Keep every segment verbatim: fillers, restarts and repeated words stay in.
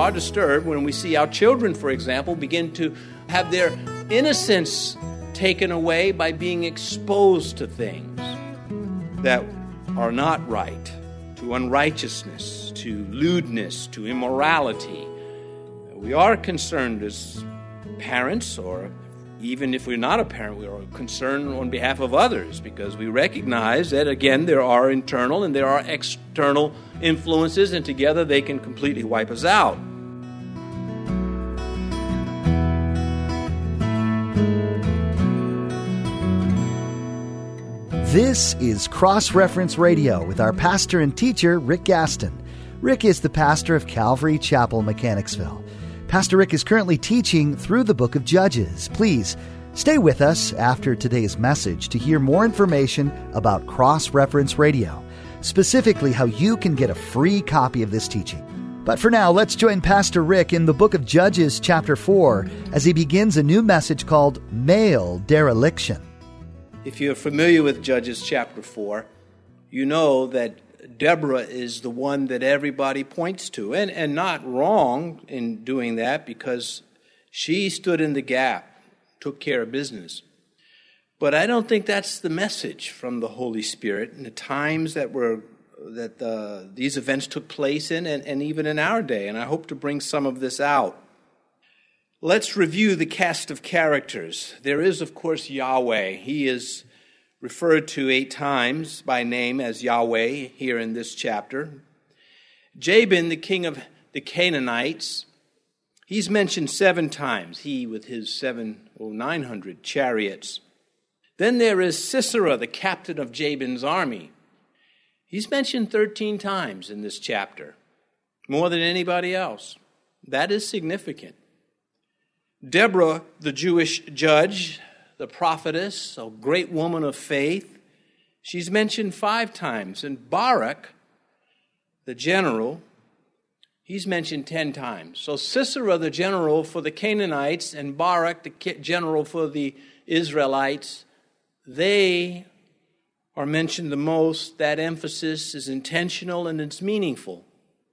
are disturbed when we see our children, for example, begin to have their innocence taken away by being exposed to things that are not right, to unrighteousness, to lewdness, to immorality. We are concerned as parents, or even if we're not a parent, we are concerned on behalf of others, because we recognize that, again, there are internal and there are external influences, and together they can completely wipe us out. This is Cross Reference Radio with our pastor and teacher, Rick Gaston. Rick is the pastor of Calvary Chapel, Mechanicsville. Pastor Rick is currently teaching through the book of Judges. Please stay with us after today's message to hear more information about Cross Reference Radio, specifically how you can get a free copy of this teaching. But for now, let's join Pastor Rick in the book of Judges, chapter four, as he begins a new message called Male Dereliction. If you're familiar with Judges chapter four, you know that Deborah is the one that everybody points to, and, and not wrong in doing that, because she stood in the gap, took care of business. But I don't think that's the message from the Holy Spirit in the times that were that the, these events took place in, and, and even in our day, and I hope to bring some of this out. Let's review the cast of characters. There is, of course, Yahweh. He is referred to eight times by name as Yahweh here in this chapter. Jabin, the king of the Canaanites, he's mentioned seven times, he with his seven or nine hundred chariots. Then there is Sisera, the captain of Jabin's army. He's mentioned thirteen times in this chapter, more than anybody else. That is significant. Deborah, the Jewish judge, the prophetess, a great woman of faith, she's mentioned five times. And Barak, the general, he's mentioned ten times. So Sisera, the general for the Canaanites, and Barak, the general for the Israelites, they are mentioned the most. That emphasis is intentional and it's meaningful.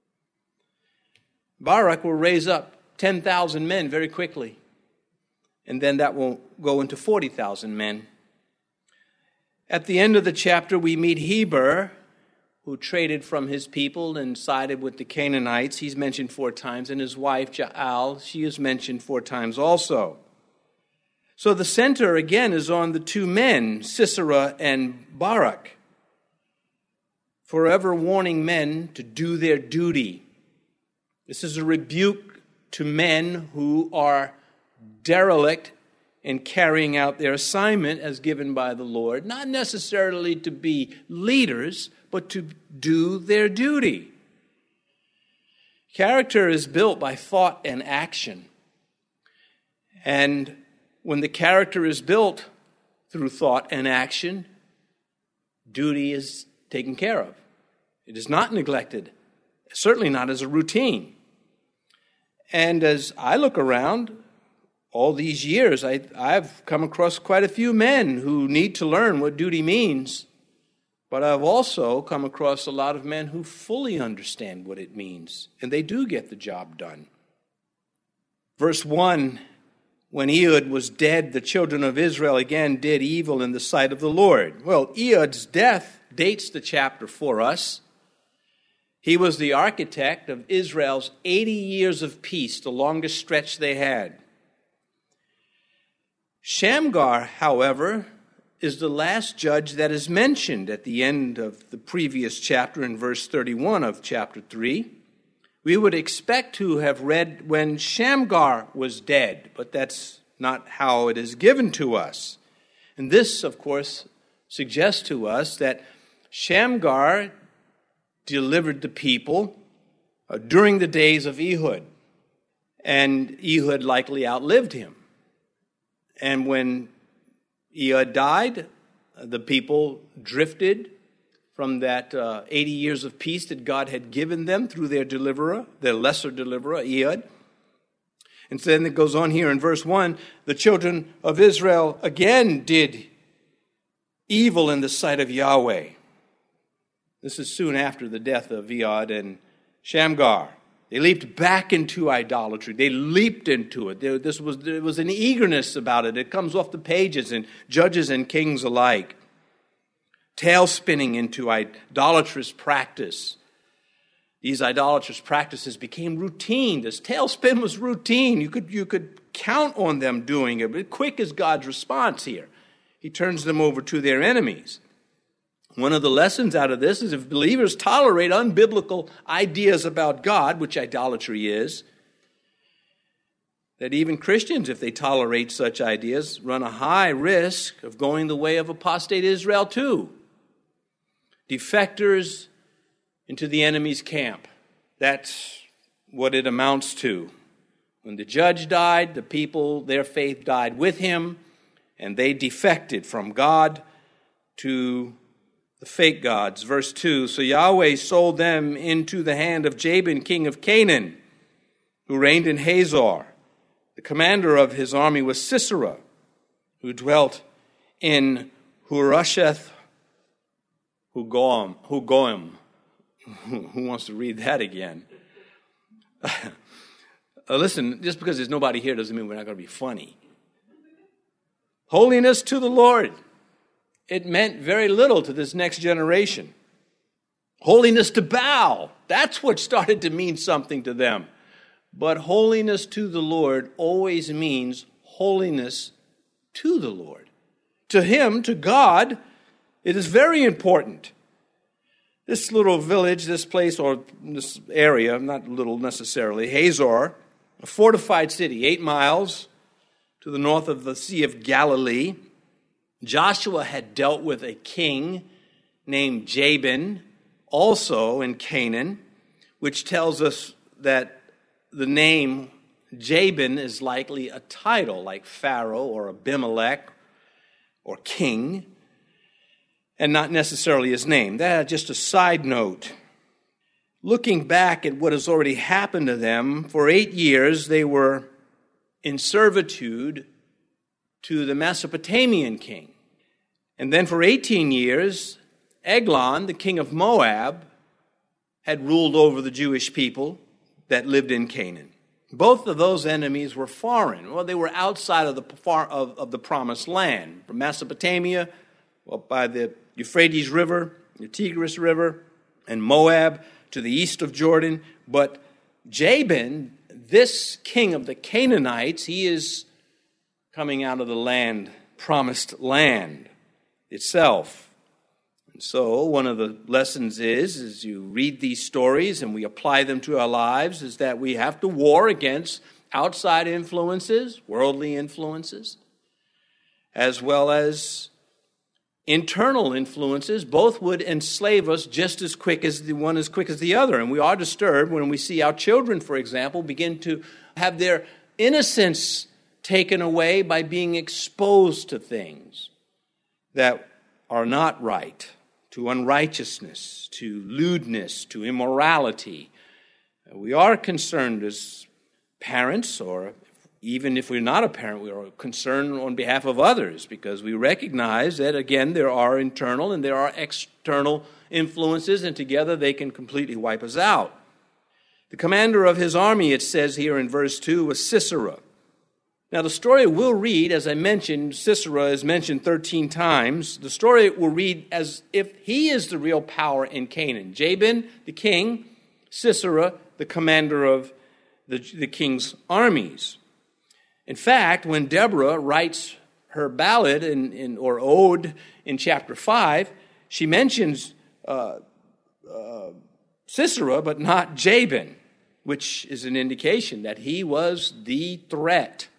Barak will raise up ten thousand men very quickly. And then that will go into forty thousand men. At the end of the chapter, we meet Heber, who traded from his people and sided with the Canaanites. He's mentioned four times. And his wife, Jael, she is mentioned four times also. So the center, again, is on the two men, Sisera and Barak, forever warning men to do their duty. This is a rebuke to men who are derelict in carrying out their assignment as given by the Lord, not necessarily to be leaders, but to do their duty. Character is built by thought and action. And when the character is built through thought and action, duty is taken care of. It is not neglected, certainly not as a routine. And as I look around, all these years, I, I've come across quite a few men who need to learn what duty means. But I've also come across a lot of men who fully understand what it means, and they do get the job done. Verse one, when Ehud was dead, the children of Israel again did evil in the sight of the Lord. Well, Ehud's death dates the chapter for us. He was the architect of Israel's eighty years of peace, the longest stretch they had. Shamgar, however, is the last judge that is mentioned at the end of the previous chapter in verse thirty-one of chapter three. We would expect to have read when Shamgar was dead, but that's not how it is given to us. And this, of course, suggests to us that Shamgar delivered the people uh, during the days of Ehud, and Ehud likely outlived him. And when Ehud died, the people drifted from that uh, eighty years of peace that God had given them through their deliverer, their lesser deliverer, Ehud. And then it goes on here in verse one, the children of Israel again did evil in the sight of Yahweh. This is soon after the death of Ehud and Shamgar. They leaped back into idolatry. They leaped into it. There, this was, there was an eagerness about it. It comes off the pages in Judges and Kings alike. Tail spinning into idolatrous practice. These idolatrous practices became routine. This tailspin was routine. You could, you could count on them doing it. But quick is God's response here. He turns them over to their enemies. One of the lessons out of this is if believers tolerate unbiblical ideas about God, which idolatry is, that even Christians, if they tolerate such ideas, run a high risk of going the way of apostate Israel too. Defectors into the enemy's camp. That's what it amounts to. When the judge died, the people, their faith died with him, and they defected from God to the fake gods. Verse two, so Yahweh sold them into the hand of Jabin, king of Canaan, who reigned in Hazor. The commander of his army was Sisera, who dwelt in Hurosheth Hugoim. Hugoim. Who wants to read that again? uh, listen, just because there's nobody here doesn't mean we're not going to be funny. Holiness to the Lord. It meant very little to this next generation. Holiness to Baal. That's what started to mean something to them. But holiness to the Lord always means holiness to the Lord. To him, to God, it is very important. This little village, this place, or this area, not little necessarily, Hazor, a fortified city, eight miles to the north of the Sea of Galilee. Joshua had dealt with a king named Jabin, also in Canaan, which tells us that the name Jabin is likely a title like Pharaoh or Abimelech or king, and not necessarily his name. That's just a side note. Looking back at what has already happened to them, for eight years they were in servitude to the Mesopotamian king. And then for eighteen years, Eglon, the king of Moab, had ruled over the Jewish people that lived in Canaan. Both of those enemies were foreign. Well, they were outside of the far, of, of the promised land. From Mesopotamia, well, by the Euphrates River, the Tigris River, and Moab to the east of Jordan. But Jabin, this king of the Canaanites, he is coming out of the land, promised land itself. And so one of the lessons is, as you read these stories and we apply them to our lives, is that we have to war against outside influences, worldly influences, as well as internal influences. Both would enslave us just as quick as the one as quick as the other. And we are disturbed when we see our children, for example, begin to have their innocence taken away by being exposed to things that are not right, to unrighteousness, to lewdness, to immorality. We are concerned as parents, or even if we're not a parent, we are concerned on behalf of others, because we recognize that, again, there are internal and there are external influences, and together they can completely wipe us out. The commander of his army, it says here in verse two, was Sisera. Now, the story we'll read, as I mentioned, Sisera is mentioned thirteen times. The story will read as if he is the real power in Canaan. Jabin, the king, Sisera, the commander of the, the king's armies. In fact, when Deborah writes her ballad in, in, or ode in chapter five, she mentions uh, uh, Sisera, but not Jabin, which is an indication that he was the threat.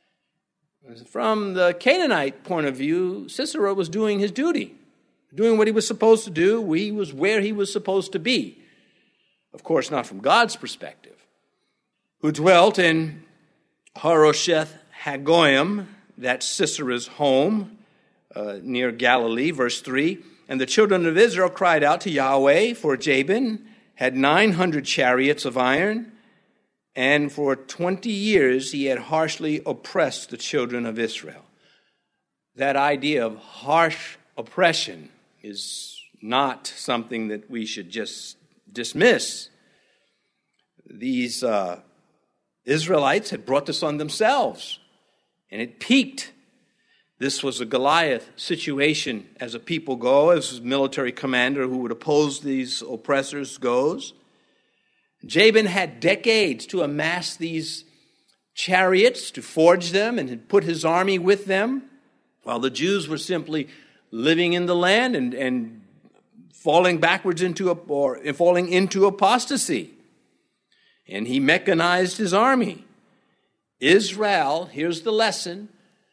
From the Canaanite point of view, Sisera was doing his duty, doing what he was supposed to do. He was where he was supposed to be. Of course, not from God's perspective. Who dwelt in Harosheth Hagoyim, that's Sisera's home, uh, near Galilee, verse three. And the children of Israel cried out to Yahweh, for Jabin had nine hundred chariots of iron, and for twenty years he had harshly oppressed the children of Israel. That idea of harsh oppression is not something that we should just dismiss. these uh, Israelites had brought this on themselves, and it peaked. This was a Goliath situation as a people go, as a military commander who would oppose these oppressors goes. Jabin had decades to amass these chariots, to forge them, and had put his army with them, while the Jews were simply living in the land and, and falling backwards into a, or falling into apostasy. And he mechanized his army. Israel, here's the lesson,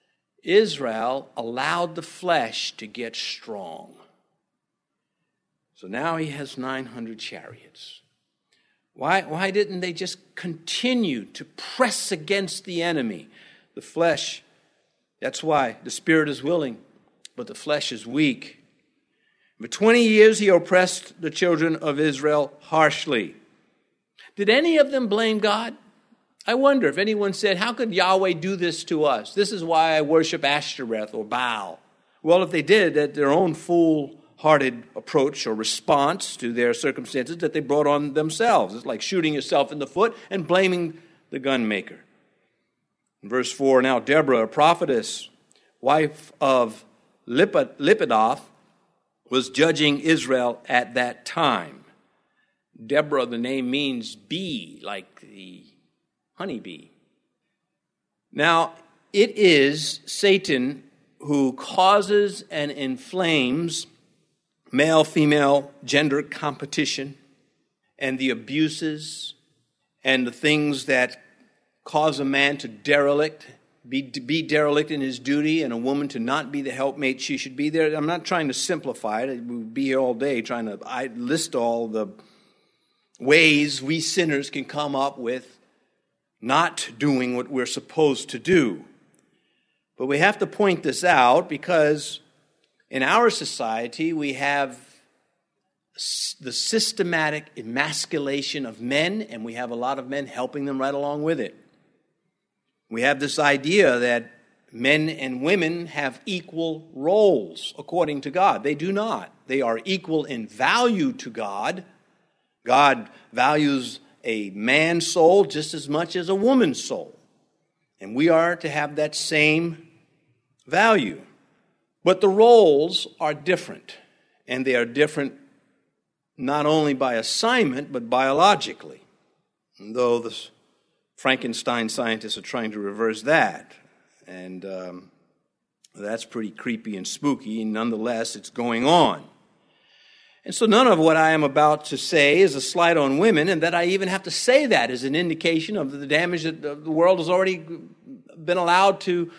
Israel allowed the flesh to get strong. So now he has nine hundred chariots. Why, why didn't they just continue to press against the enemy? The flesh, that's why the spirit is willing, but the flesh is weak. For twenty years he oppressed the children of Israel harshly. Did any of them blame God? I wonder if anyone said, how could Yahweh do this to us? This is why I worship Ashtoreth or Baal. Well, if they did, at their own foolhardy approach or response to their circumstances that they brought on themselves. It's like shooting yourself in the foot and blaming the gun maker. In verse four, now Deborah, a prophetess, wife of Lapidoth, was judging Israel at that time. Deborah, the name means bee, like the honeybee. Now, it is Satan who causes and inflames male-female gender competition and the abuses and the things that cause a man to derelict, be, to be derelict in his duty, and a woman to not be the helpmate she should be there. I'm not trying to simplify it. We would be here all day trying to I list all the ways we sinners can come up with not doing what we're supposed to do. But we have to point this out because in our society we have the systematic emasculation of men, and we have a lot of men helping them right along with it. We have this idea that men and women have equal roles according to God. They do not. They are equal in value to God. God values a man's soul just as much as a woman's soul. And we are to have that same value. But the roles are different. And they are different not only by assignment, but biologically. And though the Frankenstein scientists are trying to reverse that. And um, that's pretty creepy and spooky. And nonetheless, it's going on. And so none of what I am about to say is a slight on women, and that I even have to say that is an indication of the damage that the world has already been allowed to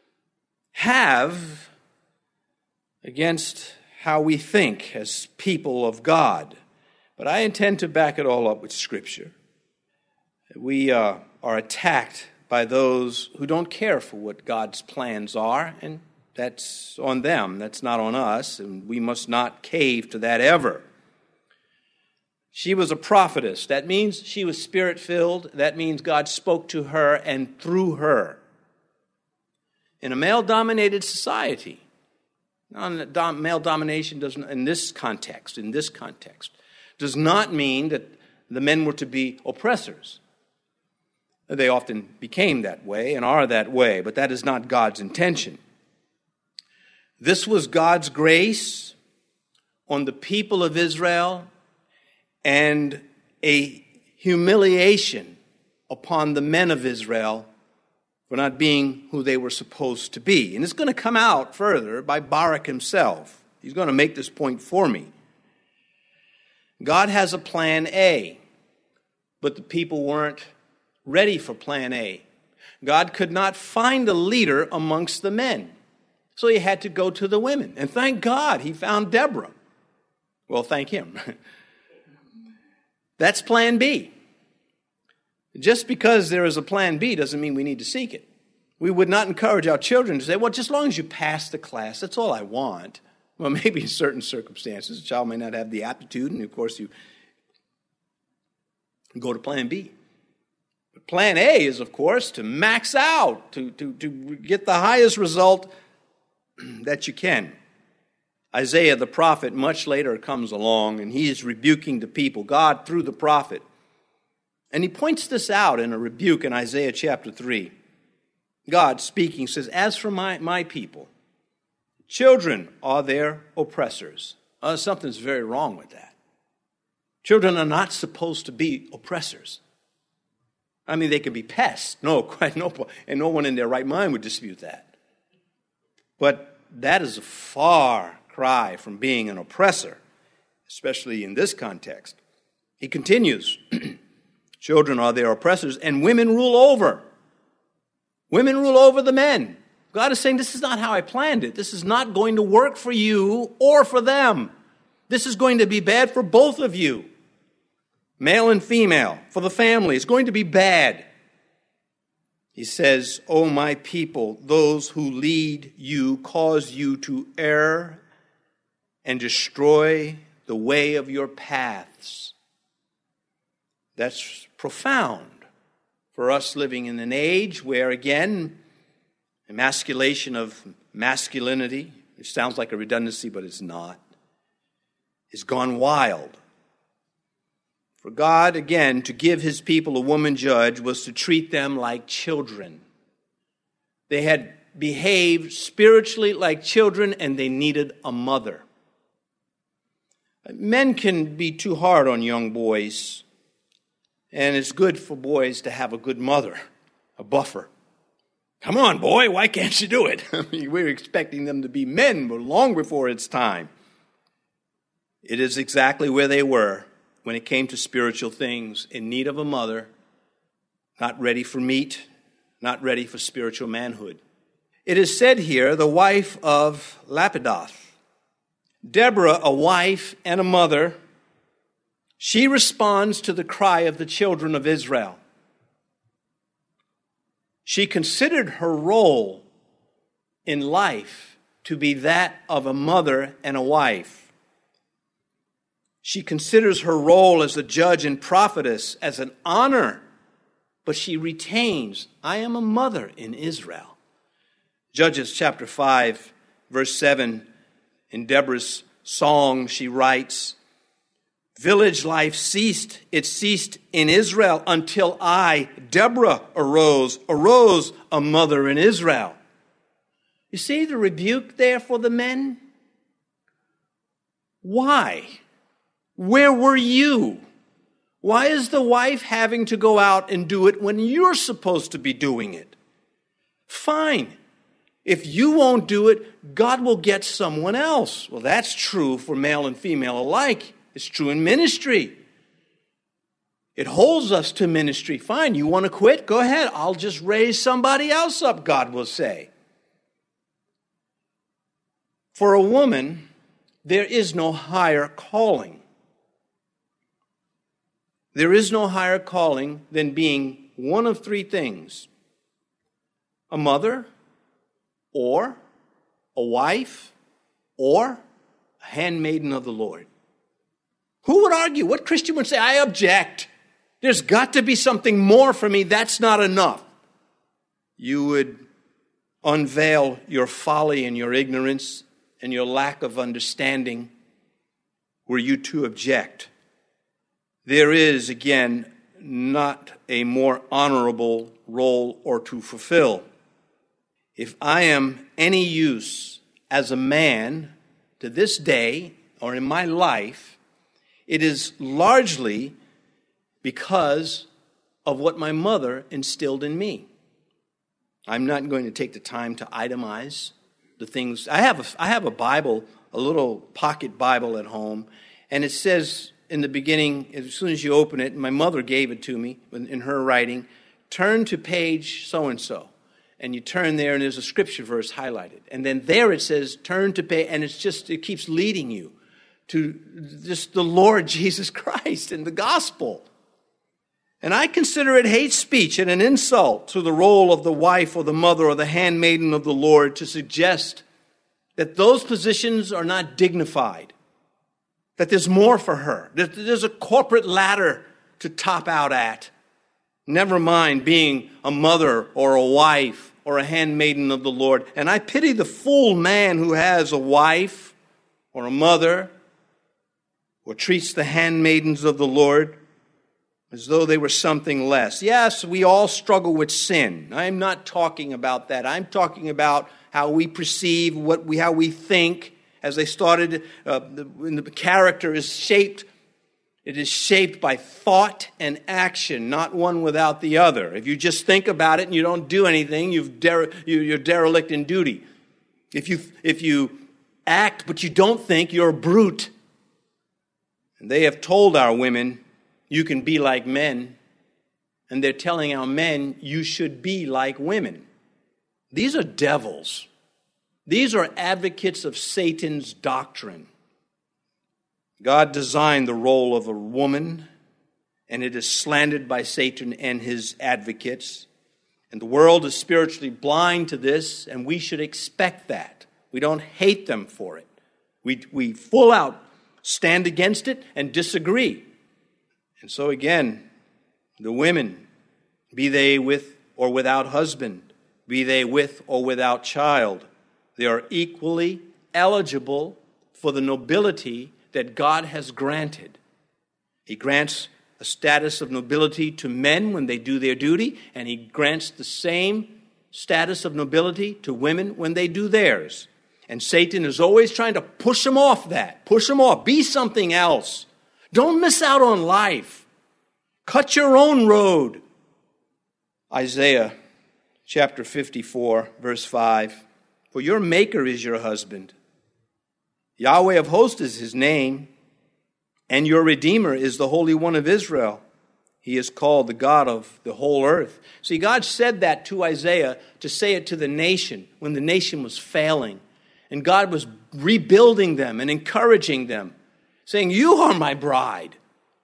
have against how we think as people of God. But I intend to back it all up with Scripture. We uh, are attacked by those who don't care for what God's plans are, and that's on them. That's not on us, and we must not cave to that ever. She was a prophetess. That means she was spirit-filled. That means God spoke to her and through her. In a male-dominated society, male domination doesn't, in this context, in this context, does not mean that the men were to be oppressors. They often became that way and are that way, but that is not God's intention. This was God's grace on the people of Israel and a humiliation upon the men of Israel for not being who they were supposed to be. And it's going to come out further by Barak himself. He's going to make this point for me. God has a plan A, but the people weren't ready for plan A. God could not find a leader amongst the men. So he had to go to the women. And thank God he found Deborah. Well, thank him. That's plan B. Just because there is a plan B doesn't mean we need to seek it. We would not encourage our children to say, well, just as long as you pass the class, that's all I want. Well, maybe in certain circumstances, a child may not have the aptitude, and of course you go to plan B. But plan A is, of course, to max out, to, to, to get the highest result that you can. Isaiah the prophet much later comes along, and he is rebuking the people. God, through the prophet, And he points this out in a rebuke in Isaiah chapter three. God speaking says, as for my, my people, children are their oppressors. Uh, something's very wrong with that. Children are not supposed to be oppressors. I mean, they can be pests. No, quite no, and no one in their right mind would dispute that. But that is a far cry from being an oppressor, especially in this context. He continues, children are their oppressors, and women rule over. Women rule over the men. God is saying, this is not how I planned it. This is not going to work for you or for them. This is going to be bad for both of you. Male and female, for the family, it's going to be bad. He says, O my people, those who lead you cause you to err and destroy the way of your paths. That's profound for us living in an age where, again, emasculation of masculinity, which sounds like a redundancy, but it's not, is gone wild. For God, again, to give his people a woman judge was to treat them like children. They had behaved spiritually like children, and they needed a mother. Men can be too hard on young boys, and it's good for boys to have a good mother, a buffer. Come on, boy, why can't you do it? I mean, we're expecting them to be men long before it's time. It is exactly where they were when it came to spiritual things, in need of a mother, not ready for meat, not ready for spiritual manhood. It is said here, the wife of Lapidoth. Deborah, a wife and a mother, she responds to the cry of the children of Israel. She considered her role in life to be that of a mother and a wife. She considers her role as a judge and prophetess as an honor, but she retains, I am a mother in Israel. Judges chapter five, verse seven, in Deborah's song, she writes, village life ceased, it ceased in Israel until I, Deborah, arose, arose a mother in Israel. You see the rebuke there for the men? Why? Where were you? Why is the wife having to go out and do it when you're supposed to be doing it? Fine. If you won't do it, God will get someone else. Well, that's true for male and female alike. It's true in ministry. It holds us to ministry. Fine, you want to quit? Go ahead. I'll just raise somebody else up, God will say. For a woman, there is no higher calling. There is no higher calling than being one of three things: a mother, or a wife, or a handmaiden of the Lord. Who would argue? What Christian would say, I object. There's got to be something more for me. That's not enough. You would unveil your folly and your ignorance and your lack of understanding were you to object. There is, again, not a more honorable role or to fulfill. If I am any use as a man to this day or in my life, it is largely because of what my mother instilled in me. I'm not going to take the time to itemize the things. I have a, I have a Bible, a little pocket Bible at home, and it says in the beginning, as soon as you open it, my mother gave it to me in her writing, turn to page so-and-so. And you turn there, and there's a scripture verse highlighted. And then there it says, turn to page, and it's just, it keeps leading you to just the Lord Jesus Christ and the gospel. And I consider it hate speech and an insult to the role of the wife or the mother or the handmaiden of the Lord to suggest that those positions are not dignified, that there's more for her, that there's a corporate ladder to top out at. Never mind being a mother or a wife or a handmaiden of the Lord. And I pity the fool man who has a wife or a mother or treats the handmaidens of the Lord as though they were something less. Yes, we all struggle with sin. I'm not talking about that. I'm talking about how we perceive, what we, how we think. As they started, uh, the, when the character is shaped, it is shaped by thought and action, not one without the other. If you just think about it and you don't do anything, you've dere- you're derelict in duty. If you if you act but you don't think, you're a brute. And they have told our women, you can be like men. And they're telling our men, you should be like women. These are devils. These are advocates of Satan's doctrine. God designed the role of a woman, and it is slandered by Satan and his advocates. And the world is spiritually blind to this, and we should expect that. We don't hate them for it. We, we full out stand against it and disagree. And so again, the women, be they with or without husband, be they with or without child, they are equally eligible for the nobility that God has granted. He grants a status of nobility to men when they do their duty, and he grants the same status of nobility to women when they do theirs. And Satan is always trying to push them off that. Push them off. Be something else. Don't miss out on life. Cut your own road. Isaiah chapter fifty-four, verse five. For your maker is your husband. Yahweh of hosts is his name, and your Redeemer is the Holy One of Israel. He is called the God of the whole earth. See, God said that to Isaiah to say it to the nation when the nation was failing. And God was rebuilding them and encouraging them, saying, you are my bride.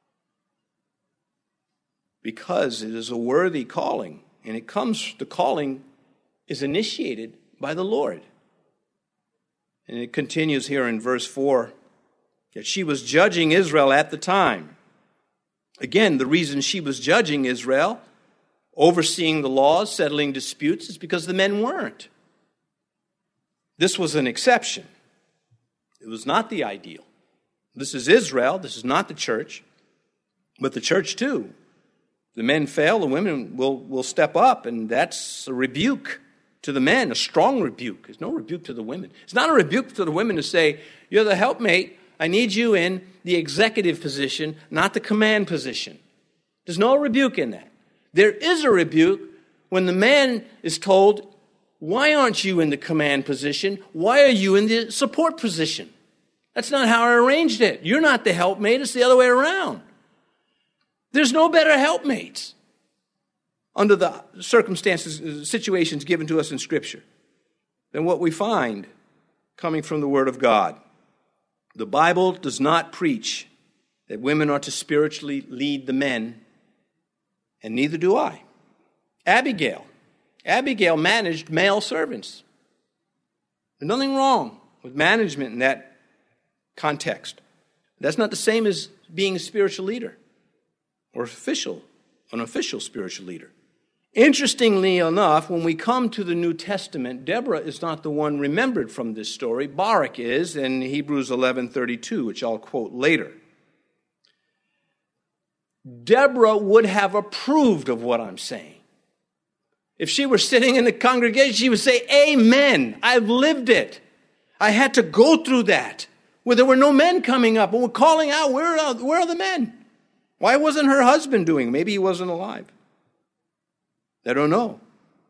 Because it is a worthy calling, and it comes, the calling is initiated by the Lord. And it continues here in verse four, that she was judging Israel at the time. Again, the reason she was judging Israel, overseeing the laws, settling disputes, is because the men weren't. This was an exception. It was not the ideal. This is Israel. This is not the church. But the church too. The men fail, the women will, will step up, and that's a rebuke to the men, a strong rebuke. There's no rebuke to the women. It's not a rebuke to the women to say, you're the helpmate, I need you in the executive position, not the command position. There's no rebuke in that. There is a rebuke when the man is told, why aren't you in the command position? Why are you in the support position? That's not how I arranged it. You're not the helpmate, it's the other way around. There's no better helpmates under the circumstances, situations given to us in Scripture than what we find coming from the Word of God. The Bible does not preach that women are to spiritually lead the men, and neither do I. Abigail. Abigail managed male servants. There's nothing wrong with management in that context. That's not the same as being a spiritual leader or official, an official spiritual leader. Interestingly enough, when we come to the New Testament, Deborah is not the one remembered from this story. Barak is in Hebrews eleven thirty-two, which I'll quote later. Deborah would have approved of what I'm saying. If she were sitting in the congregation, she would say, amen, I've lived it. I had to go through that, where there were no men coming up and were calling out, where are, where are the men? Why wasn't her husband doing it? Maybe he wasn't alive. I don't know.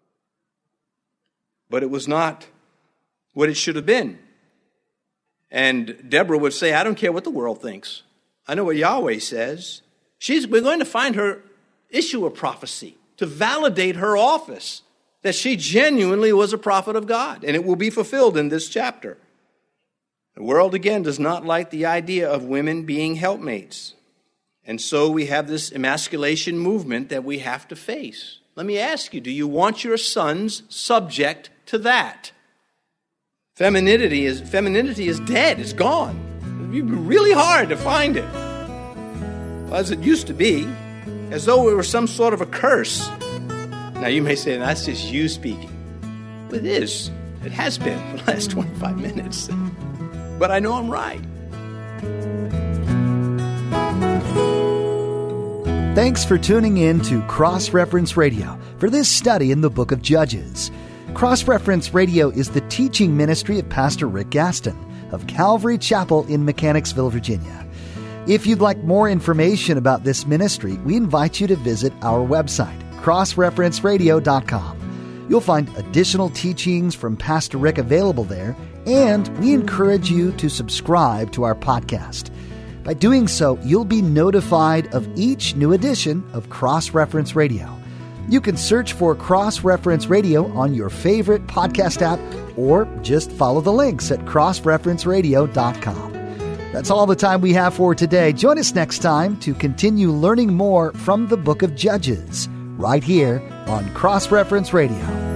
But it was not what it should have been. And Deborah would say, I don't care what the world thinks. I know what Yahweh says. She's, we're going to find her issue a prophecy to validate her office, that she genuinely was a prophet of God. And it will be fulfilled in this chapter. The world, again, does not like the idea of women being helpmates. And so we have this emasculation movement that we have to face. Let me ask you, do you want your sons subject to that? Femininity is, femininity is dead. It's gone. It'd be really hard to find it. As it used to be, as though it were some sort of a curse. Now you may say, that's just you speaking. It is. It has been for the last twenty-five minutes. But I know I'm right. Thanks for tuning in to Cross Reference Radio for this study in the book of Judges. Cross Reference Radio is the teaching ministry of Pastor Rick Gaston of Calvary Chapel in Mechanicsville, Virginia. If you'd like more information about this ministry, we invite you to visit our website, cross reference radio dot com. You'll find additional teachings from Pastor Rick available there, and we encourage you to subscribe to our podcast. By doing so, you'll be notified of each new edition of Cross Reference Radio. You can search for Cross Reference Radio on your favorite podcast app, or just follow the links at cross reference radio dot com. That's all the time we have for today. Join us next time to continue learning more from the book of Judges, right here on Cross Reference Radio.